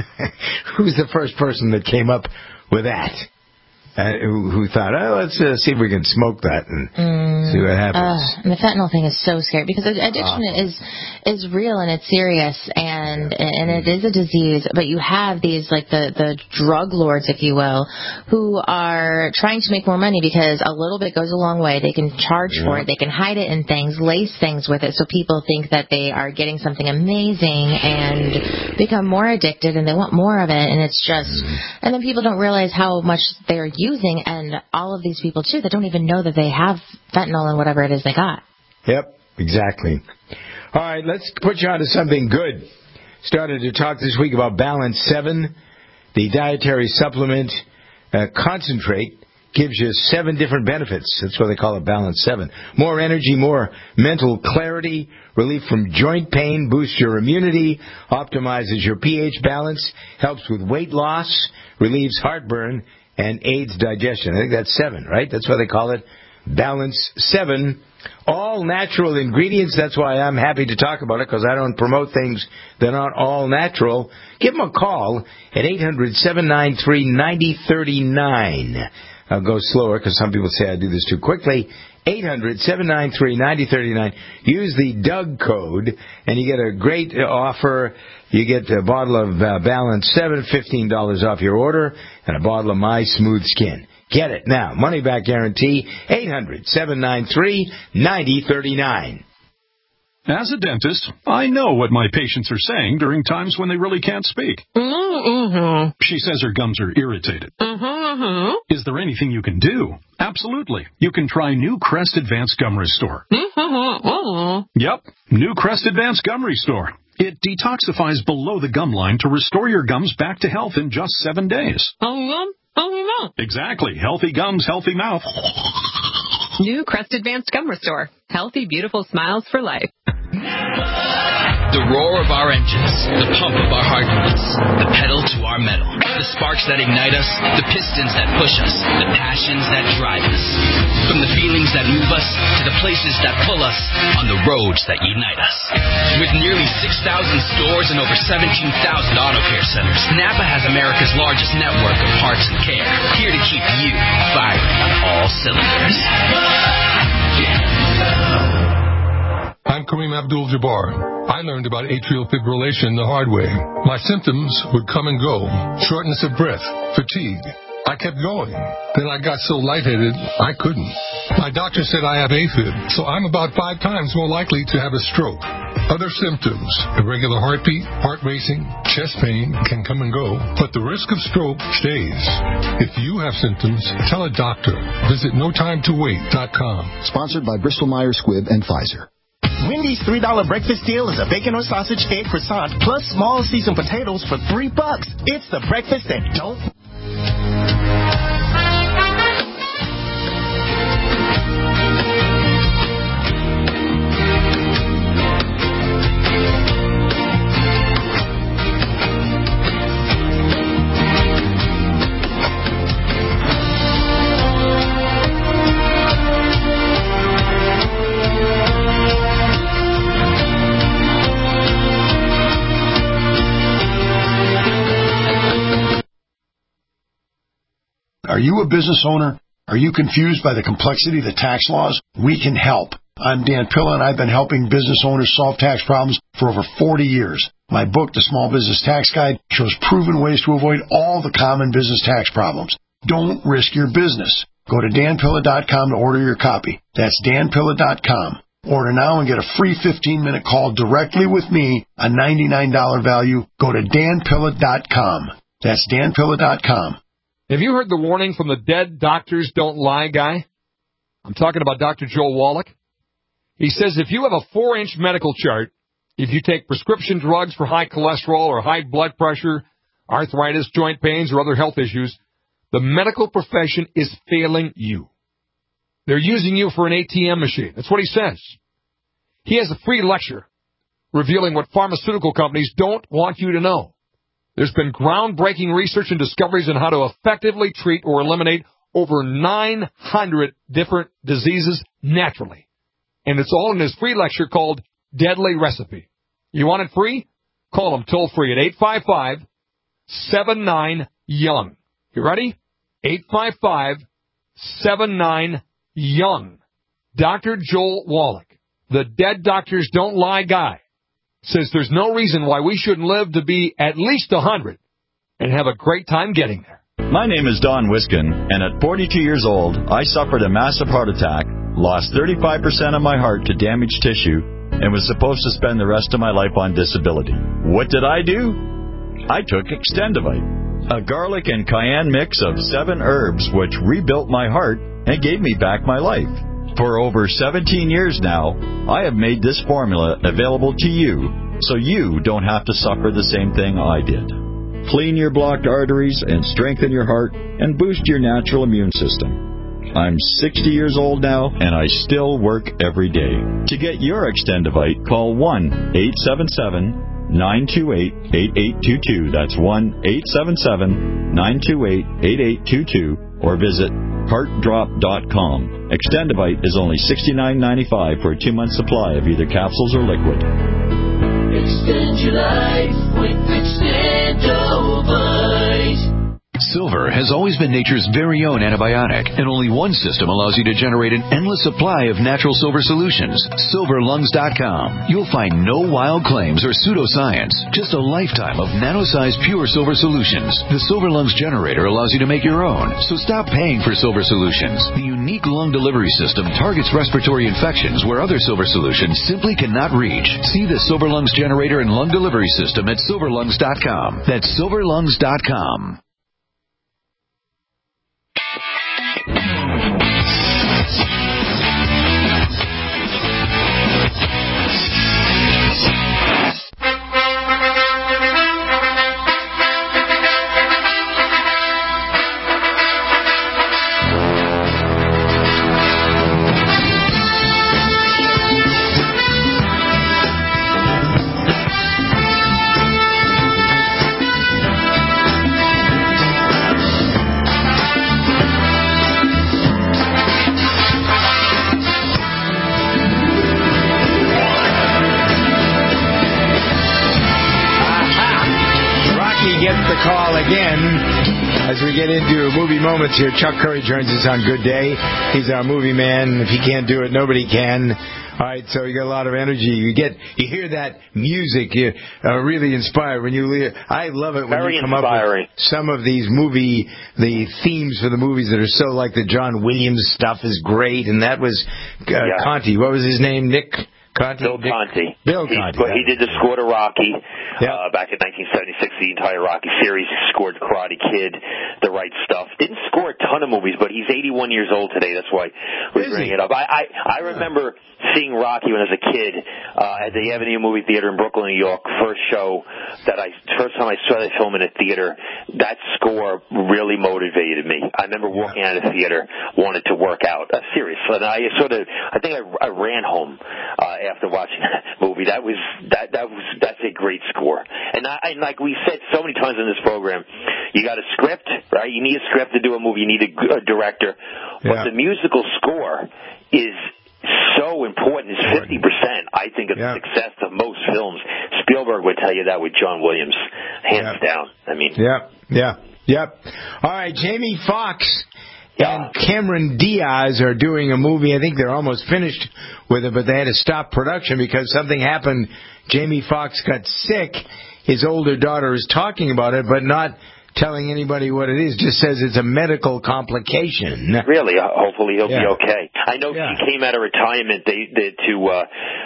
Who's the first person that came up with that? Uh, who, who thought, oh, let's uh, see if we can smoke that and mm, see what happens. Uh, and the fentanyl thing is so scary because addiction uh, is is real and it's serious and and it is a disease. But you have these like the the drug lords, if you will, who are trying to make more money because a little bit goes a long way. They can charge yeah. for it. They can hide it in things, lace things with it, so people think that they are getting something amazing and become more addicted and they want more of it. And it's just, mm. and then people don't realize how much they're using. Using and all of these people too that don't even know that they have fentanyl and whatever it is they got. Yep, exactly. All right, let's put you on to something good. Started to talk this week about Balance seven, the dietary supplement uh, concentrate. Gives you seven different benefits. That's why they call it Balance seven. More energy, more mental clarity, relief from joint pain, boosts your immunity, optimizes your pH balance, helps with weight loss, relieves heartburn, and aids digestion. I think that's seven, right? That's why they call it Balance seven. All natural ingredients. That's why I'm happy to talk about it, because I don't promote things that aren't all natural. Give them a call at eight hundred, seven nine three, nine zero three nine. I'll go slower because some people say I do this too quickly. eight hundred, seven nine three, nine zero three nine. Use the Doug code, and you get a great offer. You get a bottle of uh, Balance seven, fifteen dollars off your order, and a bottle of My Smooth Skin. Get it now. Money back guarantee. eight hundred, seven nine three, nine zero three nine. As a dentist, I know what my patients are saying during times when they really can't speak. Mm-hmm. She says her gums are irritated. Mm-hmm. Is there anything you can do? Absolutely. You can try New Crest Advanced Gum Restore. Mm-hmm. Yep, New Crest Advanced Gum Restore. It detoxifies below the gum line to restore your gums back to health in just seven days. Healthy gum, healthy mouth. Exactly. Healthy gums, healthy mouth. New Crest Advanced Gum Restore. Healthy, beautiful smiles for life. The roar of our engines, the pump of our heartbeats, the pedal to our metal, the sparks that ignite us, the pistons that push us, the passions that drive us. From the feelings that move us to the places that pull us on the roads that unite us. With nearly six thousand stores and over seventeen thousand auto care centers, Napa has America's largest network of parts and care, here to keep you firing on all cylinders. I'm Kareem Abdul-Jabbar. I learned about atrial fibrillation the hard way. My symptoms would come and go. Shortness of breath, fatigue. I kept going. Then I got so lightheaded, I couldn't. My doctor said I have AFib, so I'm about five times more likely to have a stroke. Other symptoms, irregular heartbeat, heart racing, chest pain can come and go, but the risk of stroke stays. If you have symptoms, tell a doctor. Visit no time to wait dot com. Sponsored by Bristol-Myers Squibb and Pfizer. Wendy's three dollar breakfast deal is a bacon or sausage egg croissant plus small seasoned potatoes for three bucks. It's the breakfast that don't... Are you a business owner? Are you confused by the complexity of the tax laws? We can help. I'm Dan Pilla, and I've been helping business owners solve tax problems for over forty years. My book, The Small Business Tax Guide, shows proven ways to avoid all the common business tax problems. Don't risk your business. Go to dan pilla dot com to order your copy. That's dan pilla dot com. Order now and get a free fifteen minute call directly with me, a ninety-nine dollars value. Go to dan pilla dot com. That's dan pilla dot com. Have you heard the warning from the Dead Doctors Don't Lie guy? I'm talking about Doctor Joel Wallach. He says if you have a four inch medical chart, if you take prescription drugs for high cholesterol or high blood pressure, arthritis, joint pains, or other health issues, the medical profession is failing you. They're using you for an A T M machine. That's what he says. He has a free lecture revealing what pharmaceutical companies don't want you to know. There's been groundbreaking research and discoveries on how to effectively treat or eliminate over nine hundred different diseases naturally. And it's all in his free lecture called Deadly Recipe. You want it free? Call him toll free at eight five five, seven nine, young. You ready? eight five five, seven nine, young. Doctor Joel Wallach, the Dead Doctors Don't Lie guy, says there's no reason why we shouldn't live to be at least one hundred and have a great time getting there. My name is Don Wiskin, and at forty-two years old, I suffered a massive heart attack, lost thirty-five percent of my heart to damaged tissue, and was supposed to spend the rest of my life on disability. What did I do? I took Extendivite, a garlic and cayenne mix of seven herbs which rebuilt my heart and gave me back my life. For over seventeen years now, I have made this formula available to you so you don't have to suffer the same thing I did. Clean your blocked arteries and strengthen your heart and boost your natural immune system. I'm sixty years old now, and I still work every day. To get your Extendivite, call one eight seven seven, nine two eight, eight eight two two. That's one eight seven seven, nine two eight, eight eight two two, or visit heart drop dot com. Extendivite is only sixty-nine ninety-five for a two-month supply of either capsules or liquid. Extend your life with Extendivite. Silver has always been nature's very own antibiotic, and only one system allows you to generate an endless supply of natural silver solutions. silver lungs dot com. You'll find no wild claims or pseudoscience, just a lifetime of nano-sized pure silver solutions. The Silver Lungs generator allows you to make your own, so stop paying for silver solutions. The unique lung delivery system targets respiratory infections where other silver solutions simply cannot reach. See the Silver Lungs generator and lung delivery system at silver lungs dot com. That's silver lungs dot com. Call again as we get into movie moments here. Chuck Curry joins us on Good Day. He's our movie man. If he can't do it, nobody can. All right, so you got a lot of energy. You get, you hear that music. You're uh, really inspired when you. Leave. I love it when Very you come inspiring. up with some of these movie, the themes for the movies that are so like the John Williams stuff is great, and that was uh, Yeah. Conti. What was his name? Nick. Conti? Bill Nick? Conti. Bill he, Conti. He did the score to Rocky Yeah. uh, back in nineteen seventy-six, the entire Rocky series. He scored Karate Kid, The Right Stuff. Didn't score a ton of movies, but he's eighty-one years old today. That's why we bring it up. I, I, I remember seeing Rocky when I was a kid uh, at the Avenue Movie Theater in Brooklyn, New York. First show that I, first time I saw that film in a theater, that score really motivated me. I remember walking out of the theater, wanted to work out. Uh, seriously, and I sort of, I think I, I ran home uh, after watching that movie. That was that that was that's a great score. And I, and like we said so many times in this program, you got a script, right? You need a script to do a movie. You need a, a director, but Yeah. the musical score is so important. It's fifty percent, I think, of the success of most films. Spielberg would tell you that with John Williams, hands down. I mean, Yeah, yeah, yep. All right, Jamie Foxx and Cameron Diaz are doing a movie. I think they're almost finished with it, but they had to stop production because something happened. Jamie Foxx got sick. His older daughter is talking about it, but not telling anybody what it is. Just says it's a medical complication. really, uh, hopefully he'll Yeah. be okay. I know Yeah. she came out of retirement they, they, to, uh,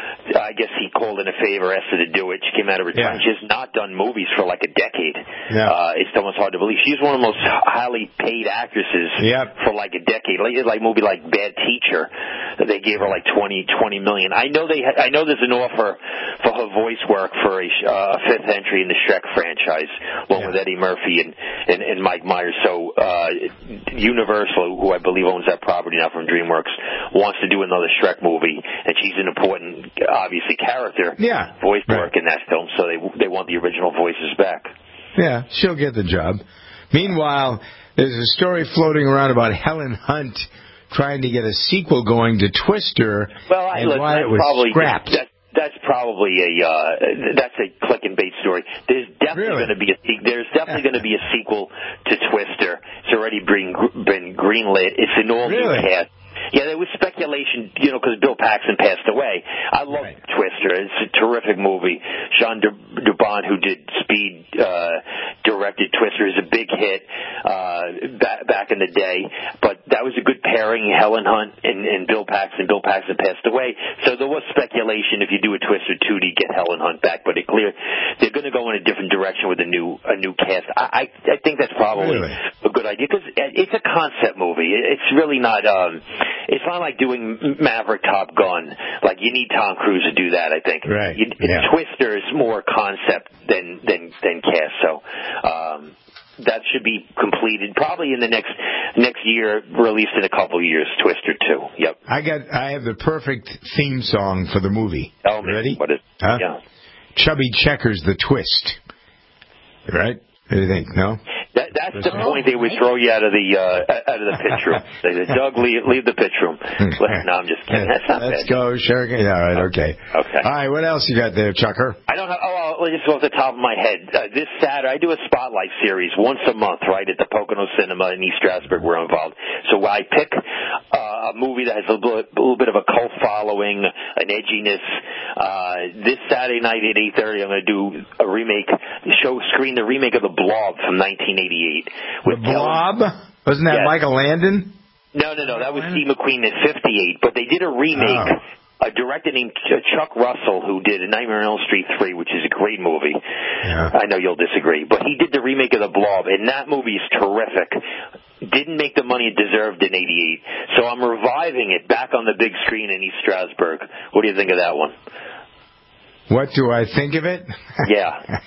I guess he called in a favor, asked her to do it. She came out of retirement. Yeah. She has not done movies for like a decade. Yeah. Uh, it's almost hard to believe. She's one of the most highly paid actresses Yep. for like a decade. Like, like a movie like Bad Teacher, they gave her like twenty, twenty million. I know they, ha- I know there's an offer for her voice work for a sh- uh, fifth entry in the Shrek franchise, along with Eddie Murphy and, and, and Mike Myers. So uh, Universal, who I believe owns that property now from DreamWorks, wants to do another Shrek movie, and she's an important, obviously, character, Yeah. voice work in that film. So they they want the original voices back. Yeah, she'll get the job. Meanwhile, there's a story floating around about Helen Hunt trying to get a sequel going to Twister, well, I, and listen, why it was probably, scrapped. That, that's probably a uh, that's a click and bait story. There's definitely Really? going to be a there's definitely going to be a sequel to Twister. It's already been been greenlit. It's an all new Really? cast. Yeah, there was speculation, you know, because Bill Paxton passed away. I love Right. Twister. It's a terrific movie. Jean Dubon, who did Speed, uh, directed Twister, is a big hit uh, back, back in the day. But that was a good pairing, Helen Hunt and, and Bill Paxton. Bill Paxton passed away. So there was speculation if you do a Twister two to get Helen Hunt back. But it clear they're going to go in a different direction with a new a new cast. I, I, I think that's probably Really? a good idea because it's a concept movie. It's really not... Um, It's not like doing Maverick Top Gun. Like, you need Tom Cruise to do that, I think. Right. You, Yeah. Twister is more concept than than than cast. So um, that should be completed probably in the next next year, released in a couple of years. Twister two. Yep. I got. I have the perfect theme song for the movie. Oh, You ready? What is? Huh? Yeah. Chubby Checkers, The Twist. Right? What do you think? No? That, that's the point they would throw you out of the uh, out of the pitch room. They said, Doug, leave, leave the pitch room. No, I'm just kidding. That's not Let's bad. go, sure. Yeah, all right, okay. Okay. All right, what else you got there, Chucker? I don't have, oh, well, just off the top of my head, uh, this Saturday, I do a spotlight series once a month, right, at the Pocono Cinema in East Stroudsburg. We're involved. So I pick uh, a movie that has a little, a little bit of a cult following, an edginess. Uh, this Saturday night at eight thirty, I'm going to do a remake, show, screen the remake of The Blob from nineteen eighty-eight. The Blob? Wasn't that Yes. Michael Landon? No, no, no, that was Steve McQueen in fifty-eight, but they did a remake. Oh. A director named Ch- Chuck Russell, who did A Nightmare on Elm Street three, which is a great movie. Yeah. I know you'll disagree, but he did the remake of The Blob, and that movie is terrific. Didn't make the money it deserved in eighty-eight, so I'm reviving it back on the big screen in East Stroudsburg. What do you think of that one? What do I think of it? Yeah.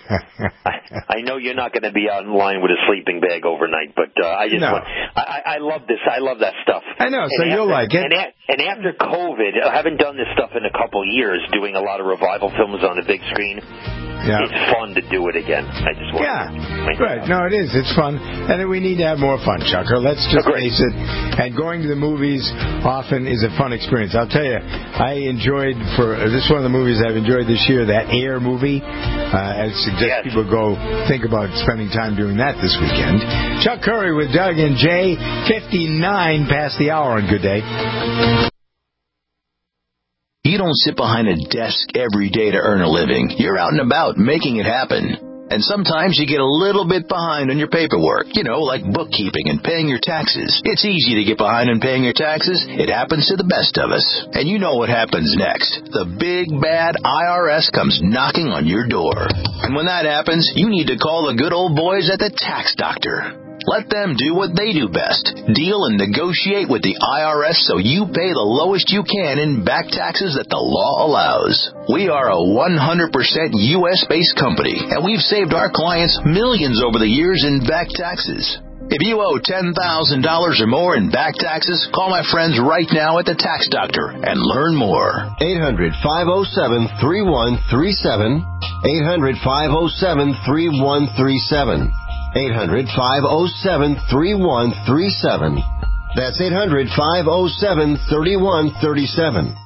I, I know you're not going to be out in line with a sleeping bag overnight, but uh, I just No. want, I, I love this. I love that stuff. I know, so And you'll after- like it. And, a, and after COVID, I haven't done this stuff in a couple of years, doing a lot of revival films on the big screen. Yeah. It's fun to do it again. I just want Yeah, to right. No, it is. It's fun, and we need to have more fun, Chucker. Let's just face it. And going to the movies often is a fun experience. I'll tell you, I enjoyed for this is one of the movies I've enjoyed this year. That Air movie. Uh, I suggest people go think about spending time doing that this weekend. Chuck Curry with Doug and Jay. fifty-nine past the hour on Good Day. You don't sit behind a desk every day to earn a living. You're out and about making it happen. And sometimes you get a little bit behind on your paperwork, you know, like bookkeeping and paying your taxes. It's easy to get behind on paying your taxes. It happens to the best of us. And you know what happens next. The big, bad I R S comes knocking on your door. And when that happens, you need to call the good old boys at the Tax Doctor. Let them do what they do best. Deal and negotiate with the I R S so you pay the lowest you can in back taxes that the law allows. We are a one hundred percent U S-based company, and we've saved our clients millions over the years in back taxes. If you owe ten thousand dollars or more in back taxes, call my friends right now at the Tax Doctor and learn more. eight hundred, five oh seven, three one three seven. eight hundred, five oh seven, three one three seven. eight hundred, five oh seven, three one three seven. That's eight hundred, five oh seven, three one three seven.